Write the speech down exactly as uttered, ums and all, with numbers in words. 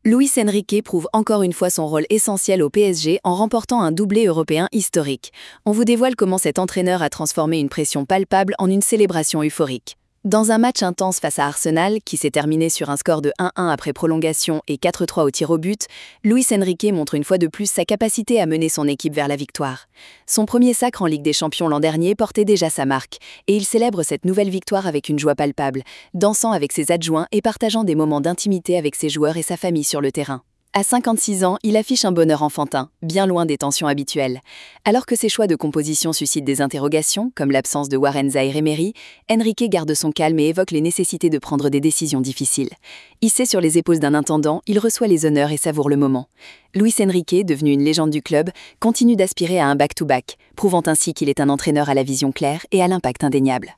Luis Enrique prouve encore une fois son rôle essentiel au P S G en remportant un doublé européen historique. On vous dévoile comment cet entraîneur a transformé une pression palpable en une célébration euphorique. Dans un match intense face à Arsenal, qui s'est terminé sur un score de un un après prolongation et quatre trois au tir au but, Luis Enrique montre une fois de plus sa capacité à mener son équipe vers la victoire. Son premier sacre en Ligue des Champions l'an dernier portait déjà sa marque, et il célèbre cette nouvelle victoire avec une joie palpable, dansant avec ses adjoints et partageant des moments d'intimité avec ses joueurs et sa famille sur le terrain. À cinquante-six ans, il affiche un bonheur enfantin, bien loin des tensions habituelles. Alors que ses choix de composition suscitent des interrogations, comme l'absence de Warren Zaïre-Emery, Enrique garde son calme et évoque les nécessités de prendre des décisions difficiles. Hissé sur les épaules d'un intendant, il reçoit les honneurs et savoure le moment. Luis Enrique, devenu une légende du club, continue d'aspirer à un back-to-back, prouvant ainsi qu'il est un entraîneur à la vision claire et à l'impact indéniable.